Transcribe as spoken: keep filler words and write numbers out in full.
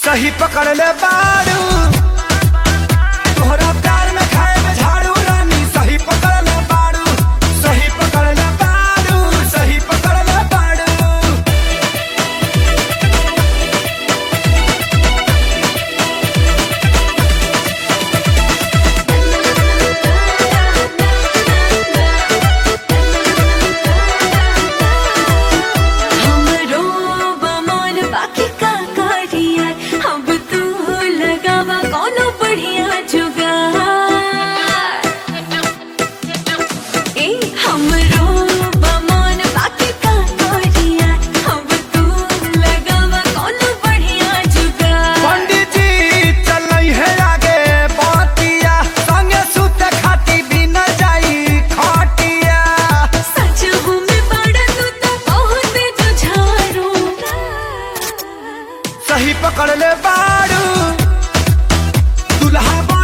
सही पकड़ ले बारू तोहरा प्यार में खाए में झाड़ू रानी सही पकड़ ले बारू सही पकड़ ले बारू सही पकड़ ले बारू हमरो बमन बाकी का करिया अब तू लगावा कोनो बढ़िया जुगाड़ ए हमरो बमन बाकी का करिया अब तू लगावा कोनो बढ़िया जुगाड़ पंडित जी चल है आगे बातिया संगे सुते खाती भी न जाई खाटिया सच हूँ मैं बड़ा तू तो बहुत जुझारू सही पकड़ ले बारू दुल्हा